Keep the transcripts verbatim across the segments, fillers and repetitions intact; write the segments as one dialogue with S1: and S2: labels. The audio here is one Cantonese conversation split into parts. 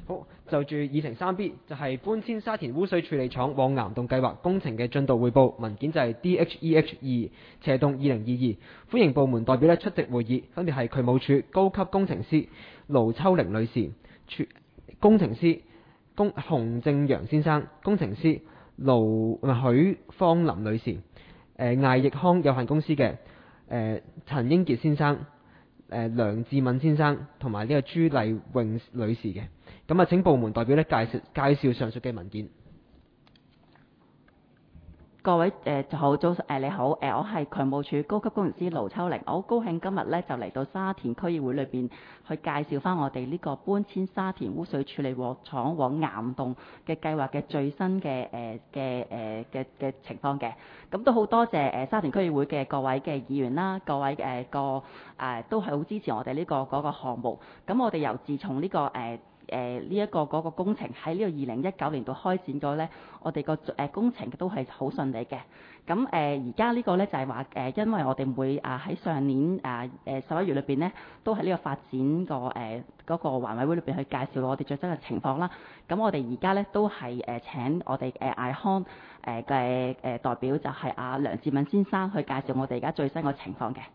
S1: 好，就住議程三 B 就係搬遷沙田污水處理廠往岩洞計劃工程嘅進度匯報文件，就係 D H E H 二斜洞二零二二，歡迎部門代表咧出席會議，分別係渠務署高級工程師盧秋玲女士、工程師工洪正陽先生、工程師盧許芳林女士、誒、呃、艾益康有限公司嘅誒、呃、陳英傑先生、誒、呃、梁志敏先生同埋呢個朱麗穎女士嘅。咁啊，請部門代表咧介紹介紹上述嘅文件。
S2: 各位誒就好早誒你好誒，我係渠務署高級工程師盧秋玲，我好高興今日咧就嚟到沙田區議會裏邊去介紹翻我哋呢個搬遷沙田污水處理廠往岩洞嘅計劃嘅最新嘅誒嘅誒嘅嘅情況嘅。咁都好多謝誒沙田區議會嘅各位嘅議員啦，各位誒個誒都係好支持我哋呢個嗰個項目。咁我哋由自從呢個誒誒呢一個嗰個工程喺呢個二零一九年度開展咗呢，我哋個誒工程都係好順利嘅。咁誒而家呢個呢，就係話誒，因為我哋會啊喺上年啊誒十一月裏邊呢，都喺呢個發展個誒嗰個環委會裏邊去介紹我哋最新嘅情況啦。咁我哋而家呢，都係誒請我哋誒艾康誒嘅誒代表就係阿梁志敏先生去介紹我哋而家最新個情況嘅。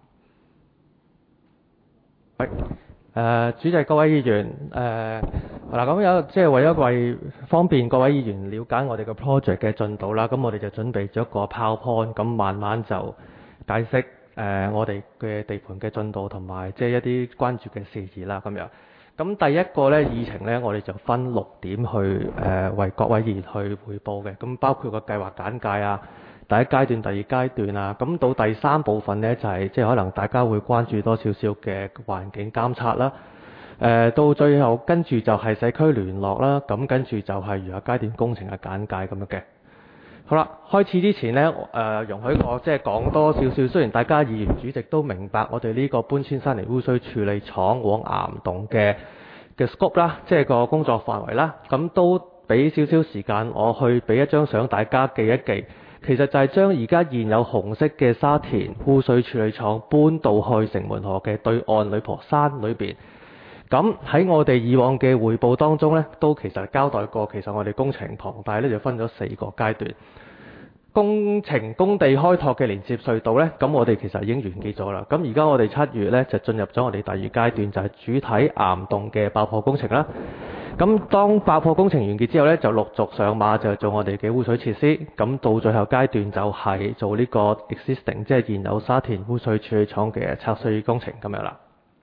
S3: 係。誒、呃、主席、各位議員，誒嗱咁有即係為咗為方便各位議員了解我哋嘅 project 嘅進度啦，咁我哋就準備咗一個 PowerPoint，咁慢慢就解釋誒、呃、我哋嘅地盤嘅進度同埋即係一啲關注嘅事宜啦咁樣。咁第一個咧議程咧，我哋就分六點去誒、呃、為各位議員去匯報嘅，咁包括個計劃簡介啊。第一階段、第二階段啊，咁到第三部分呢，就係即係可能大家會關注多少少嘅環境監測啦。誒、呃，到最後跟住就係社區聯絡啦，咁跟住就係餘下階段工程嘅簡介咁樣嘅。好啦，開始之前呢，誒、呃、容許我即係講多少少。雖然大家議員主席都明白我哋呢個搬遷沙田污水處理廠往岩洞嘅嘅 scope 啦，即係個工作範圍啦，咁都俾少少時間我去俾一張相大家記一記。其實就係將而家現有紅色嘅沙田污水處理廠搬到去城門河嘅對岸女婆山裏邊。咁喺我哋以往嘅匯報當中呢，都其實交代過，其實我哋工程龐大呢就分咗四個階段。工程工地開拓嘅連接隧道呢，咁我哋其實已經完結咗啦。咁而家我哋七月呢，就進入咗我哋第二階段，就係主體岩洞嘅爆破工程啦。咁當爆破工程完結之後呢，就陸續上馬就做我哋嘅污水設施。咁到最後階段就係做呢個 existing， 即係現有沙田污水處理廠嘅拆碎工程咁樣啦。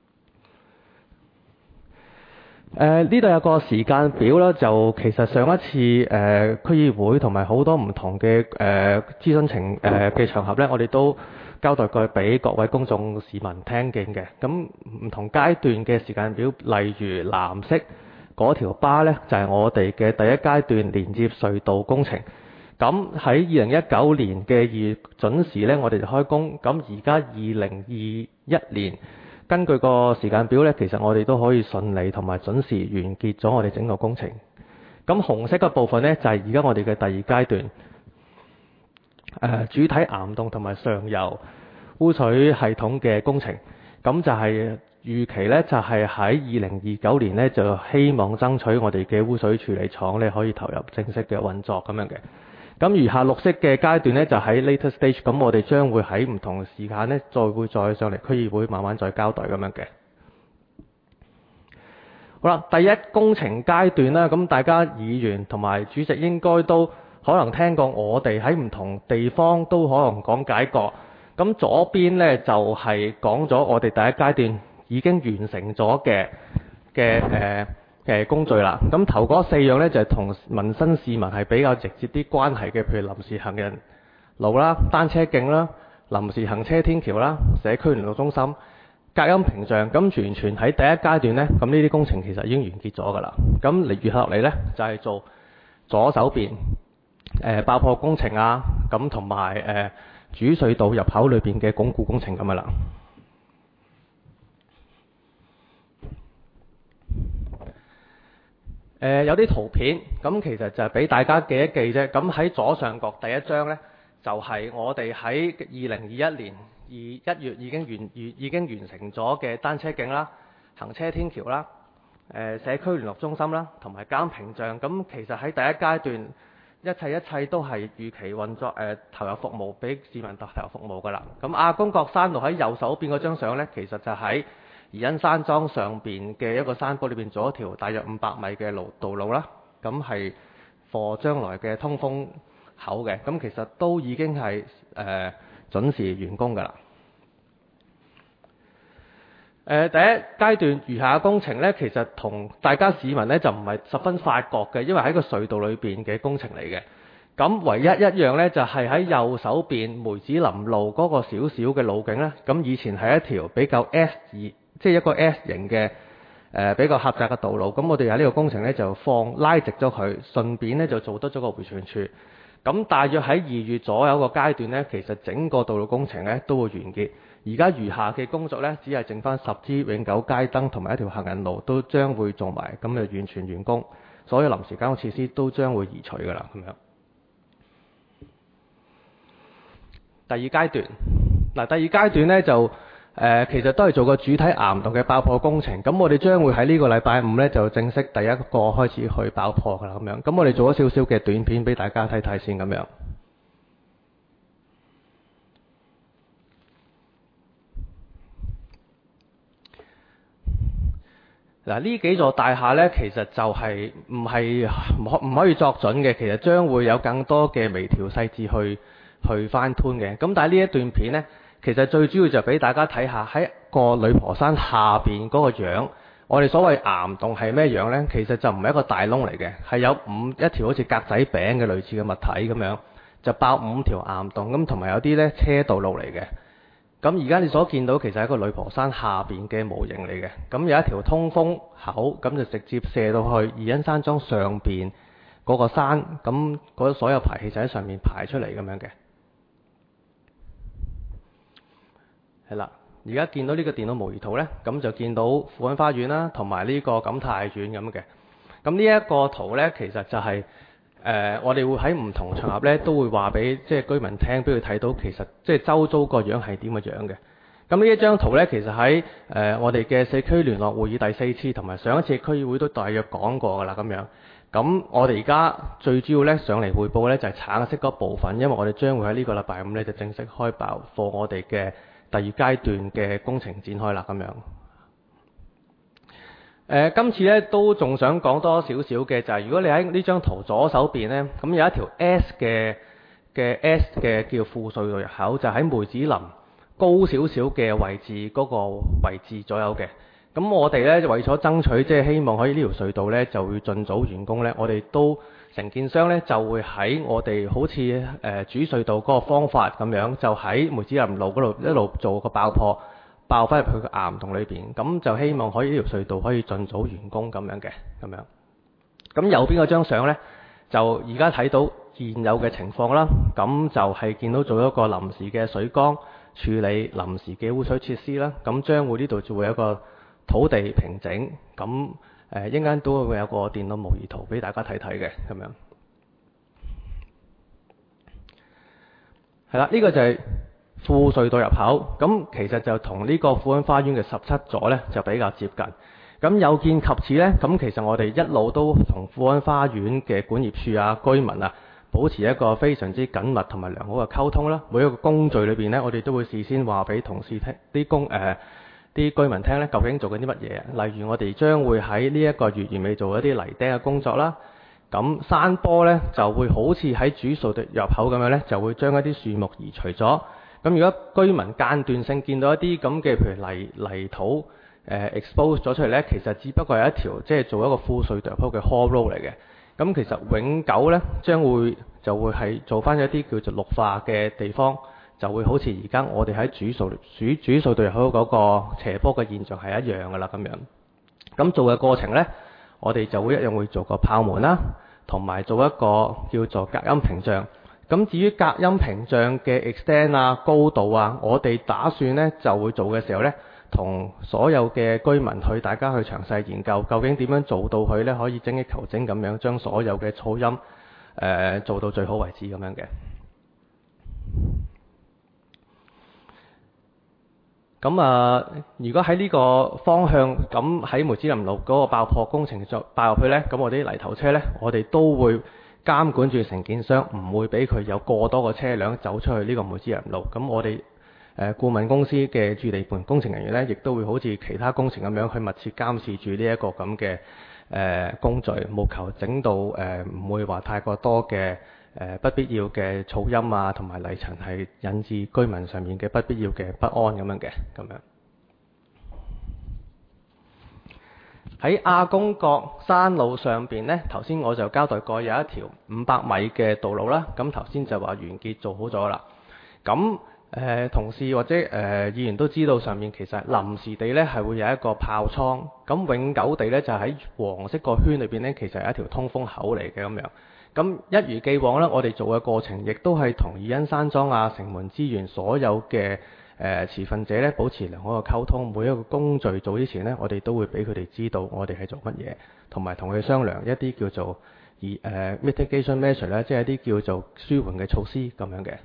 S3: 誒呢度有個時間表啦，就其實上一次誒、呃、區議會同埋好多唔同嘅誒、呃、諮詢程誒嘅場合呢，我哋都交代過俾各位公眾市民聽見嘅。咁唔同階段嘅時間表，例如藍色嗰條巴呢，就係、是、我哋嘅第一階段連接隧道工程。咁喺二零一九年嘅二月準時呢，我哋就開工。咁而家二零二一年，根據個時間表呢，其實我哋都可以順利同埋準時完結咗我哋整個工程。咁紅色嘅部分呢，就係而家我哋嘅第二階段，誒、呃、主體岩洞同埋上游污水系統嘅工程。咁就係預期呢，就係喺二零二九年呢，就希望爭取我哋嘅污水處理廠呢可以投入正式嘅運作咁樣嘅。咁餘下綠色嘅階段呢，就喺 later stage，咁我哋將會喺唔同時間呢，再會再上嚟區議會慢慢再交代咁樣嘅。好啦，第一工程階段啦，咁大家議員同埋主席應該都可能聽過，我哋喺唔同地方都可能講解過。咁左邊呢，就係講咗我哋第一階段已經完成咗嘅嘅誒嘅工序啦。咁頭嗰四樣呢，就係同民生市民係比較直接啲關係嘅，譬如臨時行人路啦、單車徑啦、臨時行車天橋啦、社區聯絡中心、隔音屏障。咁完全喺第一階段呢，咁呢啲工程其實已經完結咗㗎啦。咁嚟餘下落嚟呢，就係、是、做左手邊誒、呃、爆破工程啊，咁同埋誒主隧道入口裏邊嘅鞏固工程咁樣啦。誒、呃、有啲圖片，咁其實就係俾大家記一記啫。咁喺左上角第一張呢，就係、是、我哋喺二零二一年二一月已經完已已經完成咗嘅單車徑啦、行車天橋啦、 誒社區聯絡中心啦，同埋監屏障。咁其實喺第一階段，一切一切都係預期運作誒、呃、投入服務，俾市民投投入服務㗎啦。咁亞公角山路喺右手邊嗰張相呢，其實就喺宜欣山莊上邊嘅一個山坡裏邊做一條大約五百米嘅路道路啦。咁係貨將來嘅通風口嘅，咁其實都已經係誒、呃、準時完工㗎啦。誒、呃、第一階段餘下嘅工程呢，其實同大家市民呢就唔係十分發覺嘅，因為喺個隧道裏邊嘅工程嚟嘅。咁唯一一樣呢，就係、是、喺右手邊梅子林路嗰個小小嘅路徑呢。咁以前係一條比較 S 二，即係一個 S 型嘅誒、呃、比較狹窄嘅道路。咁我哋喺呢個工程呢，就放拉直咗佢，順便呢就做得咗個迴旋處。咁大約喺二月左右個階段呢，其實整個道路工程呢都會完結。而家餘下嘅工作呢，只係剩翻十支永久街燈同埋一條行人路都將會做埋，咁就完全完工。所有臨時交通設施都將會移除㗎啦，咁樣。第二階段，嗱第二階段呢，就誒、呃、其實都係做個主體岩洞嘅爆破工程。咁我哋將會喺呢個禮拜五呢，就正式第一個開始去爆破㗎啦，咁樣。咁我哋做咗少少嘅短片俾大家睇睇先，咁樣。嗱，呢幾座大廈呢，其實就係唔係唔可唔可以作準嘅，其實將會有更多嘅微調細緻去去翻推嘅。咁但係呢一段片呢，其實最主要就俾大家睇下喺個女婆山下邊嗰個樣。我哋所謂岩洞係咩樣呢？其實就唔係一個大窿嚟嘅，係有五一條好似格仔餅嘅類似嘅物體咁樣，就爆五條岩洞，咁同埋有啲呢車道路嚟嘅。咁而家你所見到其實係一個女婆山下邊嘅模型嚟嘅，咁有一條通風口，咁就直接射到去宜欣山莊上邊嗰個山，咁嗰所有排氣就喺上面排出嚟咁樣嘅。係啦，而家見到呢個電腦模擬圖呢，咁就見到富安花園啦，同埋呢個錦泰苑咁嘅。咁呢一個圖呢，其實就係、是。誒、呃，我哋會喺唔同場合咧，都會話俾即係居民聽，俾佢睇到其實即係周遭個樣係點嘅樣嘅。咁呢一張圖咧，其實喺誒、呃、我哋嘅社區聯絡會議第四次同埋上一次區議會都大約講過㗎啦，咁樣。咁我哋而家最主要咧上嚟匯報咧就係、是、橙色嗰部分，因為我哋將會喺呢個禮拜五咧就正式開爆貨我哋嘅第二階段嘅工程展開啦，咁樣。誒、呃，今次咧都仲想講多少少嘅就係、是，如果你喺呢張圖左手邊咧，咁有一條 S 嘅嘅 S 嘅叫副隧道入口，就喺梅子林高少少嘅位置嗰、那個位置左右嘅。咁我哋咧為咗爭取，即係希望可以呢條隧道咧就會盡早完工咧，我哋都承建商咧就會喺我哋好似誒、呃、主隧道嗰個方法咁樣，就喺梅子林路嗰度一路做個爆破。爆翻入去個岩洞裏邊，咁就希望可以呢條隧道可以盡早完工咁樣嘅，咁樣。咁右邊嗰張相呢，就而家睇到現有嘅情況啦。咁就係見到做一個臨時嘅水缸處理臨時嘅污水設施啦。咁將會呢度就會有一個土地平整。咁誒一陣間都會有個電腦模擬圖俾大家睇睇嘅，咁樣。係啦，呢個就係副隧道入口，咁其實就同呢個富安花園嘅十七座呢就比較接近。咁有見及此呢，咁其實我哋一路都同富安花園嘅管業處啊、居民啊，保持一個非常之緊密同埋良好嘅溝通啦。每一個工序裏邊呢，我哋都會事先話俾同事聽，啲工誒啲居民聽呢，究竟做緊啲乜嘢。例如我哋將會喺呢一個月完尾做一啲泥釘嘅工作啦。咁山坡呢，就會好似喺主隧道入口咁樣呢，就會將一啲樹木移除咗。咁如果居民間斷性見到一啲咁嘅，譬如泥泥土誒、呃、expose 咗出嚟呢，其實只不過係一條即係做一個副隧道嘅 haul road 嚟嘅。咁其實永久呢，將會就會係做翻一啲叫做綠化嘅地方，就會好似而家我哋喺主隧主主隧道入口嗰個斜坡嘅現象係一樣噶啦咁樣。咁做嘅過程呢，我哋就會一樣會做個炮門啦，同埋做一個叫做隔音屏障。咁至於隔音屏障嘅 extend 啊、高度啊，我哋打算呢就會做嘅時候呢，同所有嘅居民去大家去詳細研究，究竟點樣做到佢呢可以精益求精咁樣將所有嘅噪音誒、呃、做到最好為止咁樣嘅。 咁啊，如果喺呢個方向咁喺梅子林路嗰個爆破工程作爆入去呢，咁我哋啲泥頭車呢，我哋都會監管住承建商，唔會俾佢有過多個車輛走出去呢個梅子林路。咁我哋誒顧問公司嘅駐地盤工程人員呢，亦都會好似其他工程咁樣去密切監視住呢一個咁嘅誒工序，務求整到誒唔會話太過多嘅誒、呃、不必要嘅噪音啊，同埋泥塵係引致居民上面嘅不必要嘅不安咁樣嘅咁樣。喺亞公角山路上邊呢，頭先我就交代過有一條五百米嘅道路啦。咁頭先就話完結做好咗啦。咁誒、呃、同事或者誒、呃、議員都知道上面其實臨時地呢係會有一個炮倉，咁永久地呢就喺黃色個圈裏邊呢，其實係一條通風口嚟嘅咁樣。咁一如既往呢，我哋做嘅過程亦都係同宜恩山莊啊、城門資源所有嘅誒、呃、持份者呢保持良好嘅溝通。每一個工序做之前呢，我哋都會俾佢哋知道我哋係做乜嘢，同埋同佢商量一啲叫做而誒、呃、mitigation measure 咧，即係一啲叫做舒緩嘅措施咁樣嘅。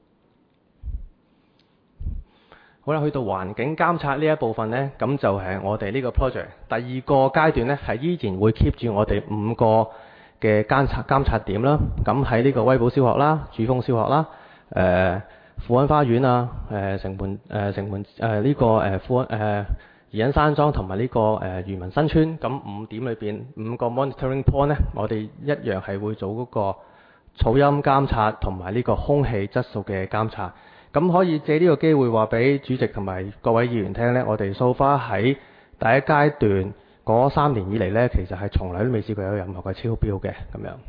S3: 好啦，去到環境監察呢一部分呢，咁就係我哋呢個 project 第二個階段呢，係依然會 keep 住我哋五個嘅監察監察點啦。咁喺呢個威寶小學啦、主峰小學啦、誒、呃、富安花園啊、誒、呃、城門誒、呃、城門誒呢、呃這個誒富安誒宜恩山莊同埋呢個誒漁民新村，咁五點裏邊五個 monitoring point 呢，我哋一樣係會做嗰個噪音監察同埋呢個空氣質素嘅監察。咁可以借呢個機會話俾主席同埋各位議員聽呢，我哋 so far 喺第一階段嗰三年以嚟呢，其實係從來都未試過有任何嘅超標嘅咁樣。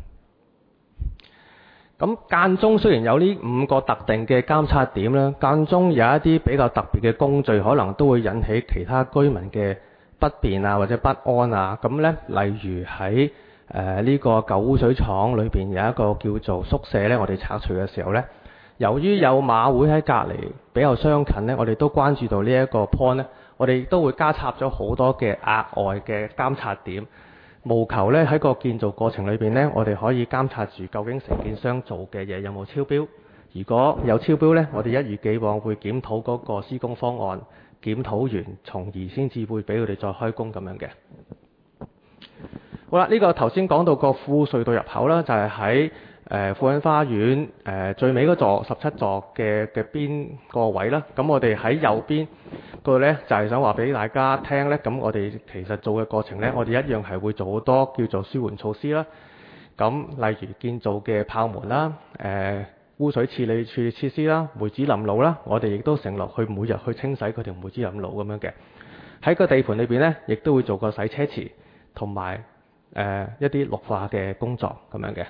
S3: 咁間中雖然有呢五個特定嘅監察點啦，間中有一啲比較特別嘅工序，可能都會引起其他居民嘅不便啊或者不安啊。咁呢，例如喺誒呢個舊污水廠裏邊有一個叫做宿舍呢，我哋拆除嘅時候呢，由於有馬會喺隔離比較相近呢，我哋都關注到呢一個 point 呢，我哋都會加插咗好多嘅額外嘅監察點，務求呢喺個建造過程裏邊呢，我哋可以監察住究竟承建商做嘅嘢有冇超標。如果有超標呢，我哋一如既往會檢討嗰個施工方案，檢討完，從而先至會俾佢哋再開工咁樣嘅。好啦，呢、這個頭先講到個副隧道入口啦，就係喺誒富欣花園誒、呃、最尾嗰座十七座嘅嘅邊個位啦。咁我哋喺右邊嗰度呢，就係、是、想話俾大家聽呢。咁我哋其實做嘅過程呢，我哋一樣係會做好多叫做舒緩措施啦。咁例如建造嘅炮門啦、誒、呃、污水處理處理設施啦、梅子林路啦，我哋亦都承諾去每日去清洗嗰條梅子林路咁樣嘅。喺個地盤裏邊呢，亦都會做個洗車池同埋誒一啲綠化嘅工作咁樣嘅。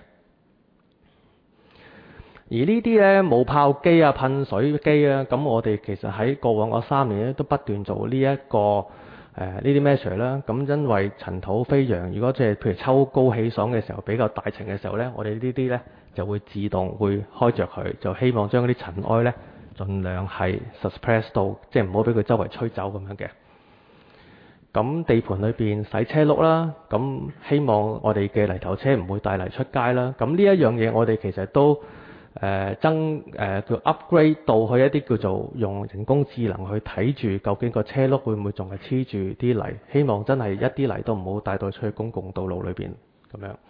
S3: 而呢啲呢，冇炮機啊、噴水機啊，咁我哋其實喺過往嗰三年咧都不斷做呢、這、一個誒呢啲 measure 啦。咁因為塵土飛揚，如果即係譬如秋高氣爽嘅時候比較大晴嘅時候呢，我哋呢啲呢就會自動會開着佢，就希望將嗰啲塵埃呢盡量係 suppress 到，即係唔好俾佢周圍吹走咁樣嘅。咁地盤裏邊洗車轆啦，咁希望我哋嘅泥頭車唔會帶泥出街啦。咁呢一樣嘢我哋其實都誒、呃、增誒、呃、叫 upgrade 到去一啲叫做用人工智能去睇住究竟個車轆會唔會仲係黐住啲泥，希望真係一啲泥都唔好帶到出去公共道路裏邊咁樣。誒、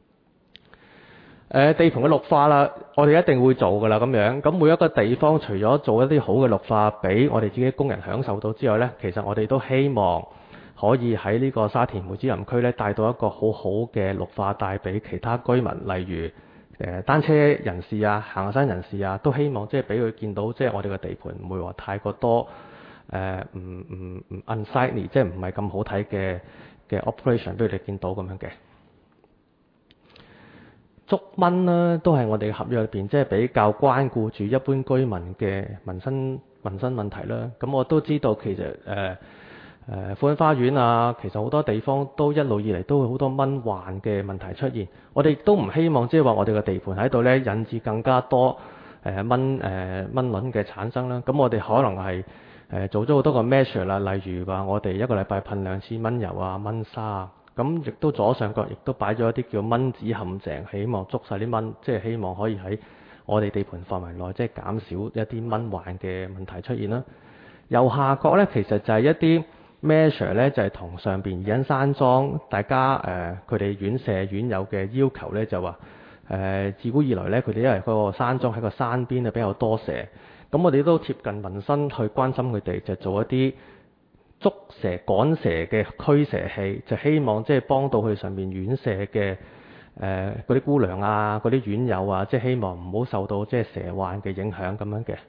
S3: 呃、地盤嘅綠化啦，我哋一定會做噶啦咁樣。咁每一個地方除咗做一啲好嘅綠化俾我哋自己工人享受到之外呢，其實我哋都希望可以喺呢個沙田梅子林區咧帶到一個好好嘅綠化帶俾其他居民，例如誒、呃、單車人士啊、行山人士啊，都希望即係俾佢見到，即係我哋嘅地盤唔會話太過多誒唔唔唔 unsightly，即係唔係咁好睇嘅嘅 operation 俾佢哋見到咁樣嘅。捉蚊啦，都係我哋嘅合約裏邊，即係比較關顧住一般居民嘅民生民生問題啦。咁我都知道其實誒。呃誒富欣花園啊，其實好多地方都一路以嚟都會好多蚊患嘅問題出現。我哋都唔希望即係話我哋嘅地盤喺度呢引致更加多誒蚊誒蚊卵嘅產生啦。咁我哋可能係誒、呃、做咗好多個 measure 啦，例如話我哋一個禮拜噴兩次蚊油啊、蚊砂啊。咁亦都左上角亦都擺咗一啲叫蚊子陷阱，希望捉晒啲蚊，即係希望可以喺我哋地盤範圍內即係減少一啲蚊患嘅問題出現啦。 右下角咧，其實就係一啲 measure 咧，就係、是、同上邊宜欣山莊大家誒佢哋院舍院友嘅要求咧，就話誒、呃、自古以來咧，佢哋因為嗰個山莊喺個山邊啊比較多蛇，咁我哋都貼近民生去關心佢哋，就做一啲捉蛇趕蛇嘅驅蛇器，就希望即係幫到佢上面院舍嘅誒嗰啲姑娘啊、嗰啲院友啊，即係希望唔好受到即係蛇患嘅影響咁樣嘅。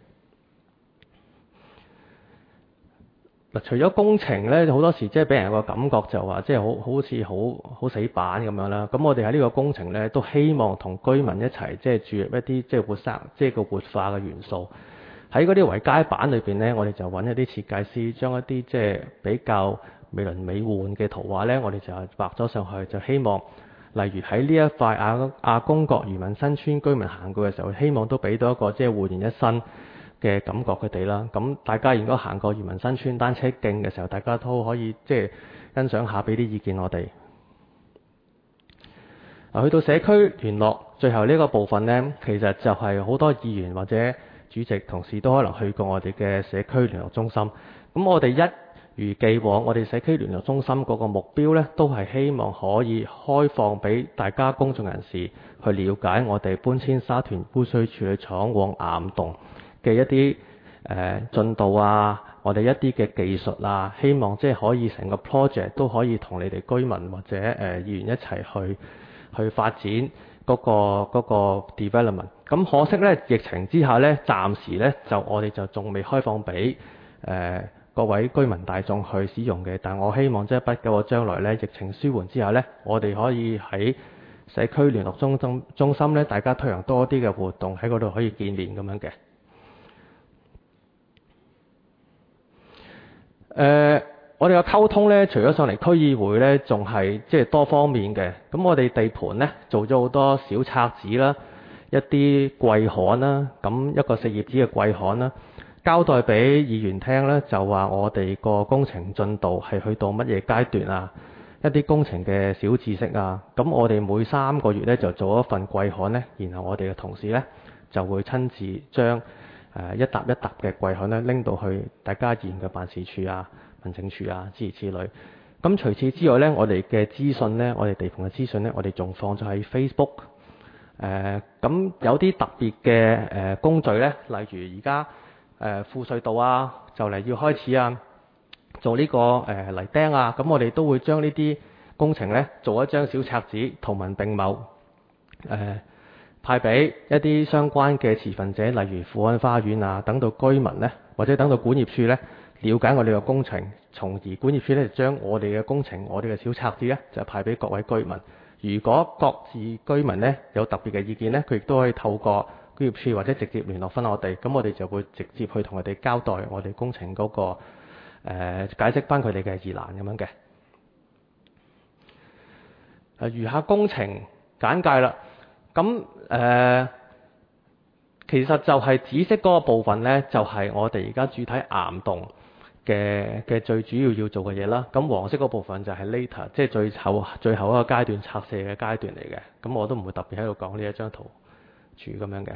S3: 嗱，除咗工程咧，好多時即係俾人個感覺就話即係好好似好好死板咁樣啦。咁我哋喺呢個工程咧，都希望同居民一齊即係注入一啲即係活生即係個活化嘅元素。喺嗰啲圍街板裏邊咧，我哋就揾一啲設計師將一啲即係比較美輪美奐嘅圖畫咧，我哋就畫咗上去，就希望例如喺呢一塊亞亞公角漁民新村居民行過嘅時候，希望都俾到一個即係煥然一新嘅感覺佢哋啦。咁大家如果行過漁民新村單車徑嘅時候，大家都可以即係欣賞下，俾啲意見我哋。啊，去到社區聯絡最後呢個部分呢，其實就係好多議員或者主席同事都可能去過我哋嘅社區聯絡中心。咁我哋一如既往，我哋社區聯絡中心嗰個目標呢，都係希望可以開放俾大家公眾人士去了解我哋搬遷沙田污水處理廠往岩洞嘅一啲誒進度啊，我哋一啲嘅技術啊，希望即係可以成個 project 都可以同你哋居民或者誒、呃、議員一齊去去發展嗰、嗰個嗰個 development。咁可惜呢，疫情之下呢，暫時呢就我哋就仲未開放俾誒、呃、各位居民大眾去使用嘅。但我希望即係不久嘅將來呢，疫情舒緩之下呢，我哋可以喺社區聯絡中心中心呢，大家推行多啲嘅活動喺嗰度可以見面咁樣嘅。誒、呃，我哋嘅溝通呢，除咗上嚟區議會呢，仲係即係多方面嘅。咁我哋地盤呢，做咗好多小冊子啦，一啲季刊啦，咁一個四頁紙嘅季刊啦，交代俾議員聽呢，就話我哋個工程進度係去到乜嘢階段啊，一啲工程嘅小知識啊。咁我哋每三個月呢，就做一份季刊呢，然後我哋嘅同事呢，就會親自將誒一沓一沓嘅季刊呢拎到去大家議員嘅辦事處啊、民政處啊諸如此類。咁除此之外呢，我哋嘅資訊呢，我哋地盤嘅資訊呢，我哋仲放咗喺 Facebook。誒咁、呃、有啲特別嘅誒工序呢，例如而家誒富隧道啊，就嚟要開始啊，做呢、這個誒、呃、泥釘啊，咁我哋都會將呢啲工程呢，做一張小冊子，圖文並茂，誒、呃、派俾一啲相關嘅持份者，例如富安花園啊，等到居民呢，或者等到管業處呢，了解我哋嘅工程，從而管業處呢，就將我哋嘅工程，我哋嘅小冊子呢，就派俾各位居民。如果各自居民呢有特別嘅意見呢，佢亦都可以透過居業處或者直接聯絡返我哋，咁我哋就會直接去同佢哋交代我哋工程嗰、那個誒、呃、解釋返佢哋嘅疑難咁樣嘅。誒，餘下工程簡介啦，咁誒、呃、其實就係紫色嗰個部分呢，就係、是、我哋而家主體岩洞嘅嘅最主要要做嘅嘢啦，咁黃色嗰部分就係 later，即係最後最後一個階段拆卸嘅階段嚟嘅，咁我都唔會特別喺度講呢一張圖住咁樣嘅。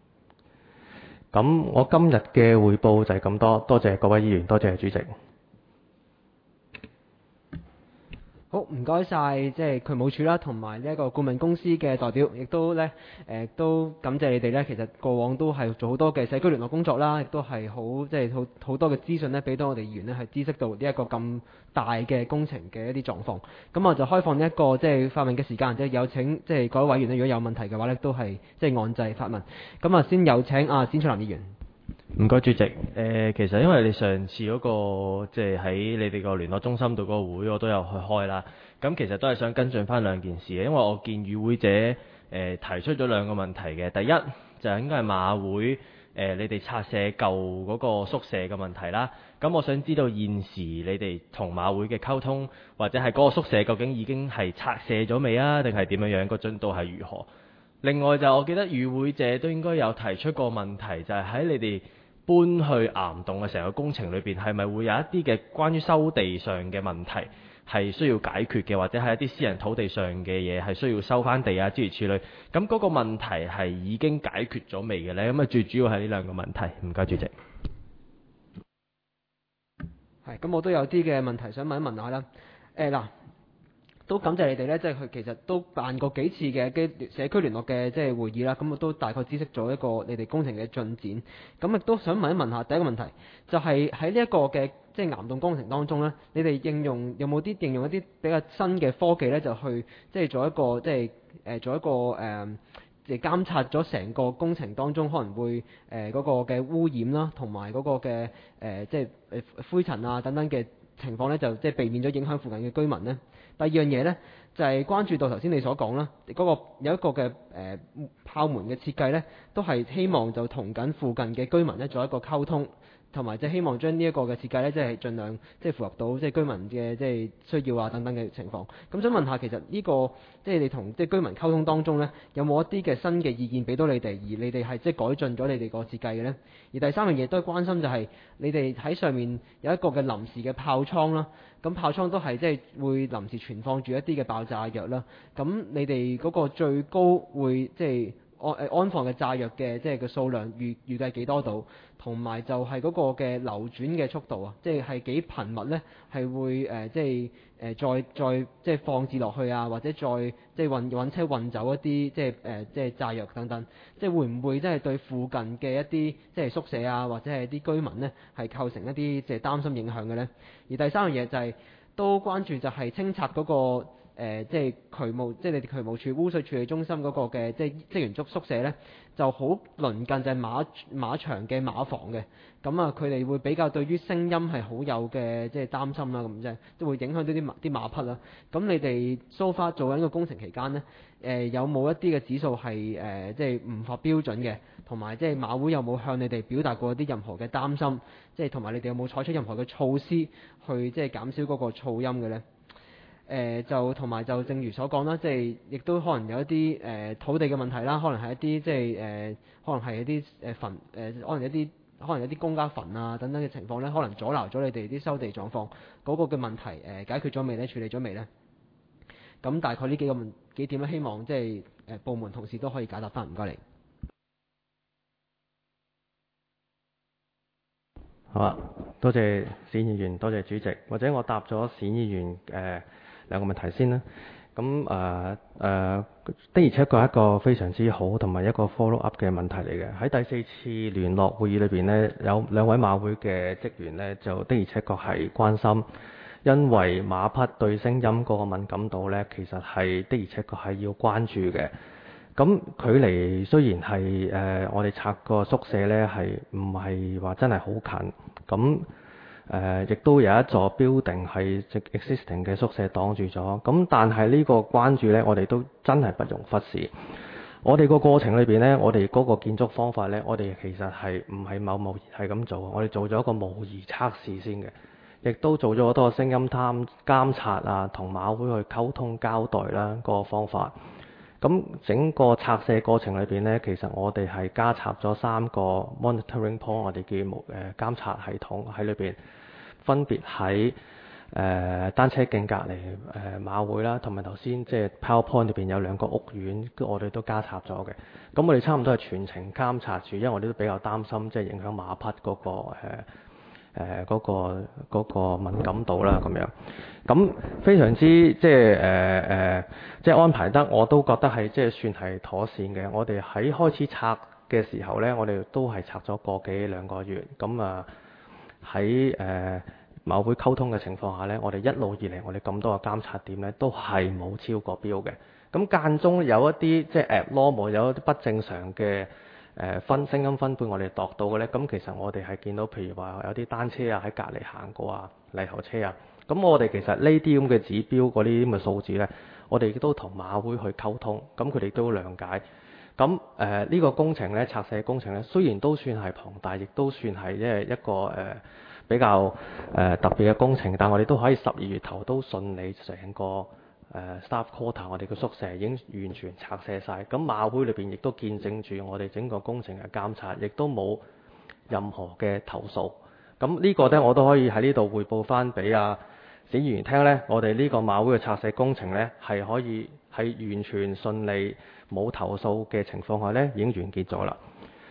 S3: 咁我今日嘅匯報就係咁多，多謝各位議員，多謝主席。
S1: 好，唔該晒，即係渠務署啦，同埋呢一個顧問公司嘅代表，亦都咧誒、呃、都感謝你哋咧。其實過往都係做好多嘅社區聯絡工作啦，亦都係好即係好好多嘅資訊咧，俾到我哋議員咧係知悉到呢一個咁大嘅工程嘅一啲狀況。咁我就開放一個即係發問嘅時間，即係有請即係各位委員咧，如果有問題嘅話咧，都係即係按掣發問。咁啊，先有請啊冼翠南議員。
S4: 唔該，主席。誒、呃，其實因為你上次嗰、那個即係喺你哋個聯絡中心度嗰個會，我都有去開啦。咁其實都係想跟進翻兩件事嘅，因為我見與會者誒、呃、提出咗兩個問題嘅。第一就係應該係馬會誒、呃、你哋拆卸舊嗰個宿舍嘅問題啦。咁我想知道現時你哋同馬會嘅溝通，或者係嗰個宿舍究竟已經係拆卸咗未啊？定係點樣樣？個進度係如何？另外就我記得與會者都應該有提出過問題，就係、是、喺你哋搬去岩洞嘅成個工程裏邊，係咪會有一啲嘅關於收地上嘅問題係需要解決嘅，或者係一啲私人土地上嘅嘢係需要收翻地啊諸如此類。咁嗰個問題係已經解決咗未嘅呢？咁啊最主要係呢兩個問題。唔該，主席。
S1: 係，咁我都有啲嘅問題想問一問下啦。誒嗱。都感謝你哋咧，即係佢其實都辦過幾次嘅嘅社區聯絡嘅即係會議啦，咁我都大概知悉咗一個你哋工程嘅進展。咁亦都想問一問下第一個問題，就係喺呢一個嘅即係岩洞工程當中咧，你哋應用有冇啲應用一啲比較新嘅科技咧，就去即係做一個即係誒做一個誒即係監察咗成個工程當中可能會誒嗰、呃那個嘅污染啦，同埋嗰個嘅誒、呃、即係誒灰塵啊等等嘅情況咧，就即係避免咗影響附近嘅居民咧。第二樣嘢呢，就係、是、關注到頭先你所講啦，嗰、那個有一個嘅誒、呃、炮門嘅設計呢，都係希望就同緊附近嘅居民呢做一個溝通，同埋即係希望將呢一個嘅設計呢，即係盡量即係符合到即係居民嘅即係需要啊等等嘅情況。咁想問下，其實呢、這個即係你同即係居民溝通當中呢，有冇一啲嘅新嘅意見俾到你哋，而你哋係即係改進咗你哋個設計嘅呢？而第三樣嘢都係關心就係你哋喺上面有一個嘅臨時嘅炮倉啦。咁炮倉都係即係會臨時存放住一啲嘅爆炸藥啦。咁你哋嗰個最高會即係安誒安放嘅炸藥嘅即係個數量預預計幾多度？同埋就係嗰個嘅流轉嘅速度啊，即係係幾頻密呢？係會誒、呃、即係誒、呃、再再即係放置落去啊，或者再即係運揾車運走一啲即係誒、呃、即係炸藥等等，即係會唔會即係對附近嘅一啲即係宿舍啊，或者係啲居民呢，係構成一啲即係擔心影響嘅呢？而第三樣嘢就係、是、都關注就係清拆嗰、那個誒、呃、即係渠務，即係你哋渠務處污水處理中心嗰個嘅即係職員宿宿舍呢，就好鄰近就係馬馬場嘅馬房嘅。咁啊，佢哋會比較對於聲音係好有嘅即係擔心啦，咁即係都會影響到啲馬啲馬匹啦。咁你哋 so far 做緊個工程期間呢，誒、呃、有冇一啲嘅指數係誒、呃、即係唔合標準嘅？同埋即係馬會有冇向你哋表達過啲任何嘅擔心？即係同埋你哋有冇採取任何嘅措施去即係減少嗰個噪音嘅呢？誒、呃、就同埋就正如所講啦，即係亦都可能有一啲誒、呃、土地嘅問題啦，可能係一啲即係誒、呃、可能係一啲誒墳誒，可能一啲可能有啲公家墳啊等等嘅情況咧，可能阻撓咗你哋啲收地狀況嗰、那個嘅問題誒、呃、解決咗未咧？處理咗未咧？咁大概呢幾個問幾點咧，希望即係誒部門同事都可以解答翻，唔該你。
S3: 好啊，多謝冼議員，多謝主席。或者我答咗冼議員誒、呃、兩個問題先啦。咁誒誒的而且確係一個非常之好同埋一個 follow up 嘅問題嚟嘅。喺第四次聯絡會議裏邊呢，有兩位馬會嘅職員呢，就的而且確係關心，因為馬匹對聲音嗰個敏感度呢，其實係的而且確係要關注嘅。咁距離雖然係誒、呃、我哋拆個宿舍呢，係唔係話真係好近，咁誒亦都有一座 building 係 existing 嘅宿舍擋住咗，咁但係呢個關注呢，我哋都真係不容忽視。我哋個過程裏邊呢，我哋嗰個建築方法呢，我哋其實係唔係貿貿然係咁做，我哋做咗一個模擬測試先嘅，亦都做咗好多聲音探監察啊，同馬會去溝通交代啦嗰個方法。咁整個拆卸過程裏邊呢，其實我哋係加插咗三個 monitoring point， 我哋叫誒監察系統喺裏邊，分別喺誒、呃、單車徑隔離誒馬會啦，同埋頭先即係 PowerPoint 裏邊有兩個屋苑，我哋都加插咗嘅。咁我哋差唔多係全程監察住，因為我哋都比較擔心即係影響馬匹嗰、那個誒。呃誒嗰、呃那個那個敏感度啦，咁樣咁非常之即係誒誒，即係安排得，我都覺得係即係算係妥善嘅。我哋喺開始拆嘅時候呢，我哋都係拆咗個幾兩個月，咁啊喺誒馬會溝通嘅情況下呢，我哋一路以嚟我哋咁多個監察點呢，都係冇超過標嘅。咁間中有一啲即係 abnormal 有一啲不正常嘅。誒分聲音分配我哋度到嘅呢，咁其實我哋係見到，譬如話有啲單車啊喺隔離行過啊，泥頭車啊，咁我哋其實呢啲咁嘅指標嗰啲咁嘅數字呢，我哋都同馬會去溝通，咁佢哋都諒解。咁誒呢個工程呢，拆卸工程呢，雖然都算係龐大，亦都算係即係一個誒、呃、比較誒、呃、特別嘅工程，但我哋都可以十二月頭都順利成個。誒、uh, staff quarter 我哋嘅宿舍已經完全拆卸晒，咁馬會裏邊亦都見證住我哋整個工程嘅監察，亦都冇任何嘅投訴。咁呢個呢，我都可以喺呢度彙報翻俾阿冼議員聽呢，我哋呢個馬會嘅拆卸工程呢，係可以係完全順利冇投訴嘅情況下呢已經完結咗啦。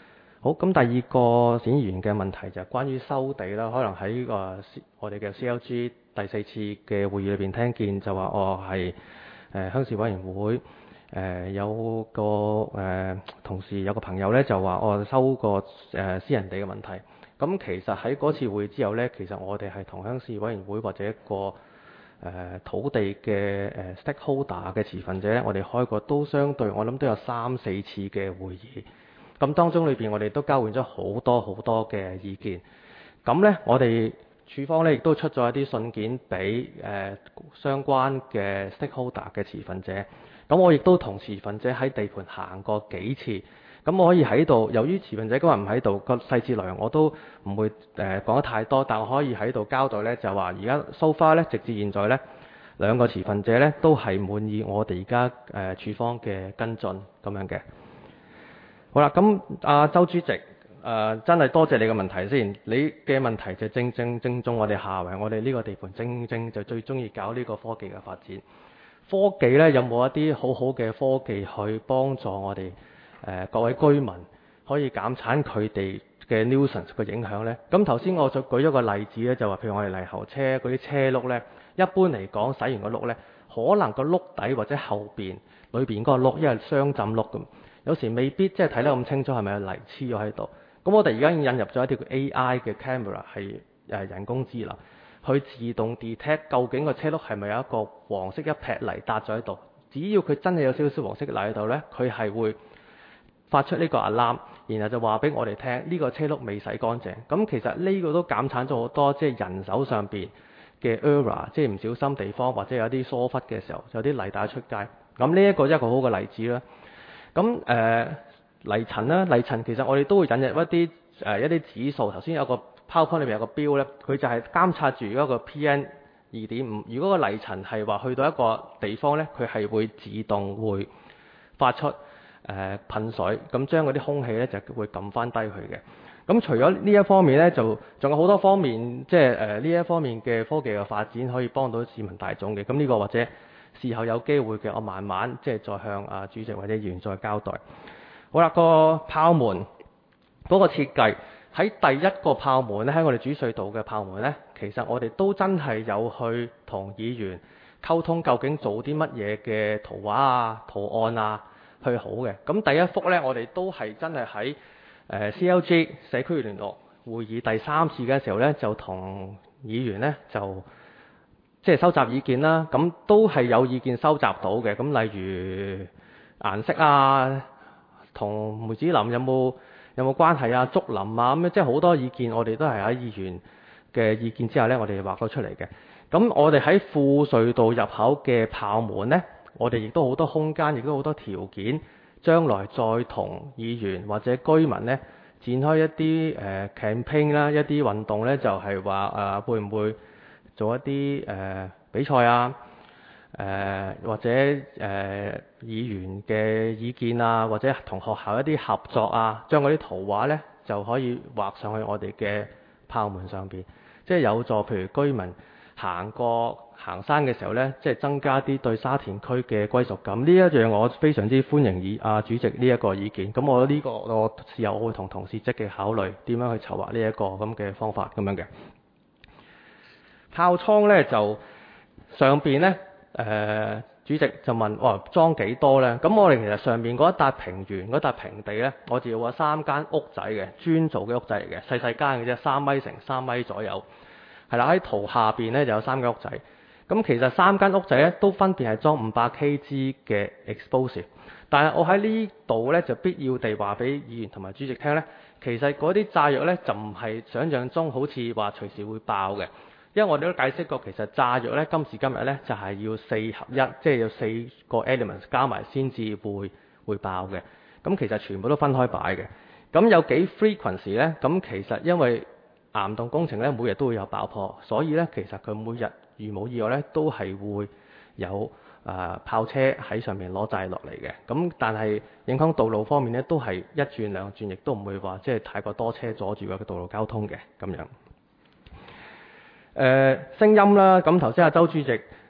S3: 好，咁第二個顯議員嘅問題就係關於收地啦，可能喺個我哋嘅 C L G 第四次嘅會議裏邊聽見就話我係誒鄉事委員會誒、呃、有個誒、呃、同事有個朋友咧就話我收個誒、呃、私人地嘅問題。咁其實喺嗰次會之後咧，其實我哋係同鄉事委員會或者一個誒、呃、土地嘅誒 stakeholder 嘅持份者咧，我哋開過都相對我諗都有三四次嘅會議。咁當中裏邊，我哋都交換咗好多好多嘅意見。咁呢，我哋處方呢亦都出咗一啲信件俾誒、呃、相關嘅 stakeholder 嘅持份者。咁我亦都同持份者喺地盤行過幾次。咁我可以喺度，由於持份者今日唔喺度，個細節內容我都唔會誒、呃、講得太多，但我可以喺度交代呢，就話而家 so far 呢，直至現在呢，兩個持份者呢都係滿意我哋而家誒處方嘅跟進咁樣嘅。好啦，咁阿周主席，誒、呃、真係多謝你嘅問題先。你嘅問題就正正正中我哋下圍，我哋呢個地盤正正就最中意搞呢個科技嘅發展。科技呢，有冇一啲好好嘅科技去幫助我哋誒、呃、各位居民可以減產佢哋嘅 nuisance 嘅影響呢？咁頭先我就舉咗個例子咧，就話譬如我哋泥喉車嗰啲車轆呢，一般嚟講洗完個轆呢，可能個轆底或者後邊裏邊嗰個轆因為雙浸轆咁。有時未必即係睇得咁清楚係咪有泥黐咗喺度。咁我哋而家已經引入咗一條 A I 嘅 camera 係誒人工智能，去自動 detect 究竟個車轆係咪有一個黃色一撇泥搭咗喺度。只要佢真係有少少黃色泥喺度呢，佢係會發出呢個 alarm，然後就話俾我哋聽呢個車轆未洗乾淨。咁其實呢個都減產咗好多，即係人手上邊嘅 error，即係唔小心地方或者有啲疏忽嘅時候，有啲泥帶出街。咁呢一個一個好嘅例子啦。咁誒、呃、泥塵啦，泥塵其實我哋都會引入一啲誒、呃、一啲指數。頭先有個 PowerPoint 裏面有個標咧，佢就係監察住嗰個 P M 二點五。如果個泥塵係話去到一個地方咧，佢係會自動會發出誒、呃、噴水，咁將嗰啲空氣咧就會撳翻低佢嘅。咁除咗呢一方面咧，就仲有好多方面，即係誒呢一方面嘅科技嘅發展可以幫到市民大眾嘅。咁呢個或者事後有機會嘅，我慢慢即係再向啊主席或者議員再交代。好啦，個炮門嗰個設計喺第一個炮門咧，喺我哋主隧道嘅炮門咧，其實我哋都真係有去同議員溝通，究竟做啲乜嘢嘅圖畫啊、圖案啊去好嘅。咁第一幅咧，我哋都係真係喺誒 C L G 社區聯絡會議第三次嘅時候咧，就同議員咧就即係收集意見啦，咁都係有意見收集到嘅。咁例如顏色啊，同梅子林有冇有冇關係啊？竹林啊，咁樣即係好多意見，我哋都係喺議員嘅意見之下呢，我哋畫咗出嚟嘅。咁我哋喺副隧道入口嘅炮門呢，我哋亦都好多空間，亦都好多條件，將來再同議員或者居民呢展開一啲誒、呃、campaign 啦，一啲運動呢，就係話誒會唔會做一啲誒、呃、比賽啊，誒、呃、或者誒、呃、議員嘅意見啊，或者同學校一啲合作啊，將嗰啲圖畫呢就可以畫上去我哋嘅炮門上邊，即係有助譬如居民行過行山嘅時候呢，即係增加啲對沙田區嘅歸屬感。呢一樣我非常之歡迎議啊主席呢一個意見。咁我呢、這個我事後我會同同事積極考慮點樣去籌劃呢一個咁嘅方法咁樣嘅。炮倉呢就上邊呢，誒、呃、主席就問哇裝幾多呢？咁我哋其實上面嗰一笪平原嗰笪平地呢，我哋要話三間屋仔嘅磚造嘅屋仔嚟嘅，細細間嘅啫，三米乘三米左右。係啦，喺圖下邊呢就有三間屋仔。咁其實三間屋仔呢都分別係裝五百 kg 嘅 explosive， 但係我喺呢度呢就必要地話俾議員同埋主席聽呢，其實嗰啲炸藥呢就唔係想像中好似話隨時會爆嘅。因為我哋都解釋過，其實炸藥咧今時今日咧就係、是、要四合一，即係要四個 elements 加埋先至會會爆嘅。咁其實全部都分開擺嘅。咁有幾 frequency 咧？咁其實因為岩洞工程咧，每日都會有爆破，所以咧其實佢每日如冇意外咧，都係會有啊、呃、炮車喺上面攞炸落嚟嘅。咁但係影響道路方面咧，都係一轉兩轉，亦都唔會話即係太過多車阻住個道路交通嘅咁樣。誒、呃、聲音啦，咁頭先阿周主席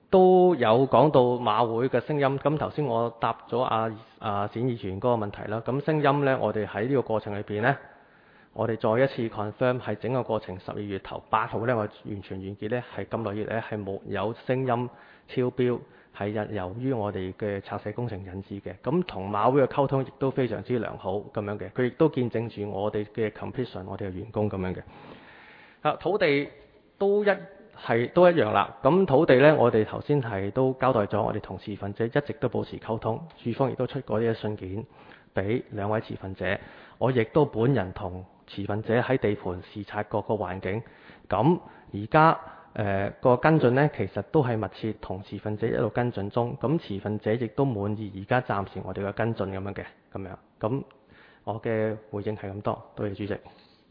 S3: 都有講到馬會嘅聲音。咁頭先我答咗阿阿冼議員嗰個問題啦。咁聲音呢，我哋喺呢個過程裏邊呢，我哋再一次 confirm 係整個過程十二月頭八號呢，我完全完結呢，係咁耐以嚟呢，係冇有聲音超標，係由由於我哋嘅拆卸工程引致嘅。咁同馬會嘅溝通亦都非常之良好咁樣嘅，佢亦都見證住我哋嘅 completion， 我哋嘅員工咁樣嘅。啊，土地都一係都一樣啦。咁土地呢，我哋頭先係都交代咗，我哋同持份者一直都保持溝通，署方亦都出過呢啲信件俾兩位持份者，我亦都本人同持份者喺地盤視察各個環境。咁而家誒個跟進呢，其實都係密切同持份者一路跟進中。咁持份者亦都滿意而家暫時我哋嘅跟進咁樣嘅咁樣。咁我嘅回應係咁多，多謝主席。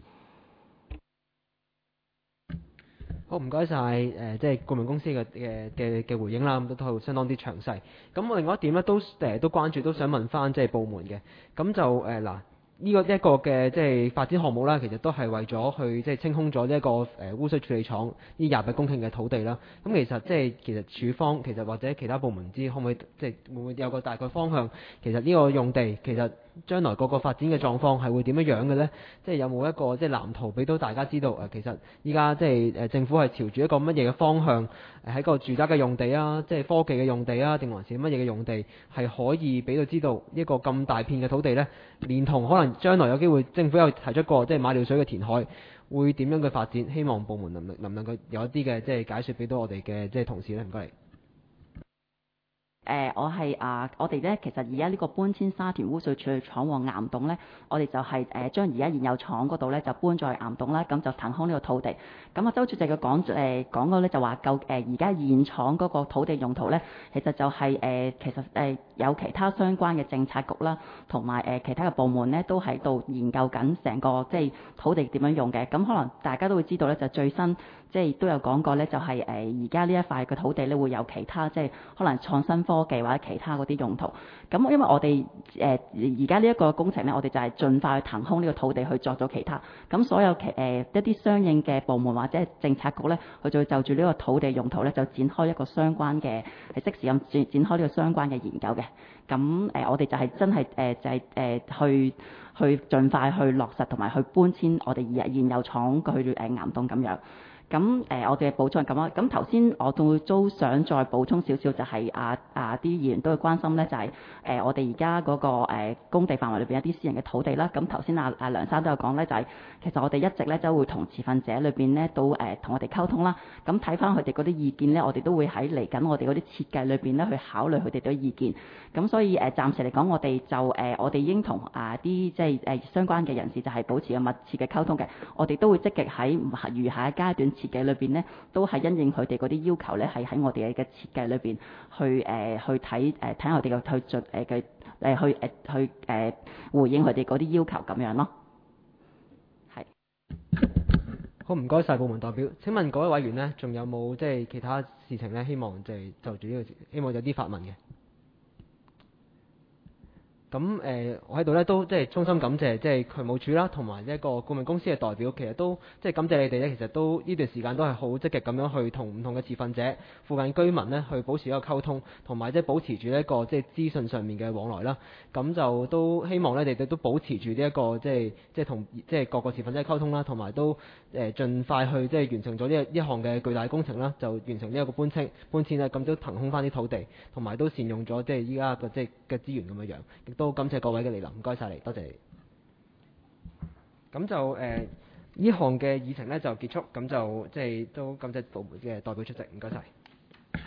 S1: 好，唔該晒誒，即係顧問公司嘅嘅嘅嘅回應啦，咁都都相當之詳細。咁我另外一點咧，都誒、呃、都關注，都想問翻即係部門嘅。咁就誒嗱。呃呢個一個嘅即係發展項目啦，其實都係為咗去即係清空咗呢一個誒、呃、污水處理廠呢廿八公頃嘅土地啦。咁其實即係其實署方其實或者其他部門唔知可唔可以即係會唔會有個大概方向？其實呢個用地其實將來個個發展嘅狀況係會點樣樣嘅呢？即係有冇一個即係藍圖俾到大家知道誒、呃？其實依家即係誒政府係朝住一個乜嘢嘅方向喺、呃、個住宅嘅用地啊，即係科技嘅用地啊，定還是乜嘢嘅用地係可以俾到知道一個咁大片嘅土地呢？連同可能將來有機會，政府有提出過，即係馬料水嘅填海會點樣嘅發展？希望部門能能唔能夠有一啲嘅即係解説俾到我哋嘅即係同事咧，唔該你。
S2: 誒、呃，我係啊，我哋咧其實而家呢個搬遷沙田污水處理廠往岩洞咧，我哋就係、是、誒、呃、將而家現有廠嗰度咧就搬咗去岩洞啦，咁就騰空呢個土地。咁啊，周主席嘅講誒講過咧就話夠誒而家現廠嗰個土地用途咧，其實就係、是、誒、呃、其實誒、呃、有其他相關嘅政策局啦，同埋誒其他嘅部門咧都喺度研究緊成個即係土地點樣用嘅。咁可能大家都會知道咧，就最新即係都有講過咧，就係誒而家呢一塊嘅土地咧會有其他即係可能創新科技或者其他嗰啲用途。咁因為我哋誒而家呢一個工程咧，我哋就係盡快去騰空呢個土地去作咗其他。咁所有其誒、呃、一啲相應嘅部門或者係政策局咧，佢就會就住呢個土地用途咧，就展開一個相關嘅係即時咁展展開呢個相關嘅研究嘅。咁誒、呃，我哋就係真係誒、呃、就係、是、誒、呃、去去盡快去落實同埋去搬遷我哋現現有廠去誒、呃、岩洞咁樣。咁誒、呃，我哋嘅補充係咁啦。咁頭先我都都想再補充少少，就係啊啊啲議員都會關心咧，就係、是、誒、呃、我哋而家嗰個、呃、工地範圍裏邊一啲私人嘅土地啦。咁頭先阿阿梁生都有講咧，就係、是、其實我哋一直咧都會同持份者裏邊咧都誒同、呃、我哋溝通啦。咁睇翻佢哋嗰啲意見咧，我哋都會喺嚟緊我哋嗰啲設計裏邊咧去考慮佢哋啲意見。咁所以誒、呃、暫時嚟講，我哋就誒、呃、我哋已經同啊啲即係誒相關嘅人士就係保持個密切嘅溝通嘅。我哋都會積極喺餘下嘅階段設計裏邊咧，都係因應佢哋嗰啲要求咧，係喺我哋嘅設計裏邊去誒、呃、去睇誒睇我哋嘅去進誒嘅誒去誒、呃、去誒、呃、回應佢哋嗰啲要求咁樣咯。係。
S1: 好，唔該晒部門代表。請問各位委員呢，仲有冇即係其他事情呢？希望就係就住呢個，希望有啲發問嘅。咁誒、呃，我喺度咧都即係衷心感謝即係渠務署啦，同埋一個顧問公司嘅代表，其實都即係感謝你哋咧。其實都呢段時間都係好積極咁樣去同唔同嘅持份者、附近居民咧去保持一個溝通，同埋即係保持住一個即係資訊上面嘅往來啦。咁就都希望咧，你哋都保持住呢一個即係即係同即係各個持份者溝通啦，同埋都誒、呃、盡快去即係完成咗呢一項嘅巨大工程啦，就完成呢一個搬遷搬遷啦，咁都騰空翻啲土地，同埋都善用咗即係依家嘅即係嘅資源咁樣樣，亦都感謝各位嘅嚟臨，唔該晒你，多謝你。咁就誒呢項嘅議程咧就結束，咁就即係都感謝部門嘅代表出席，唔該晒。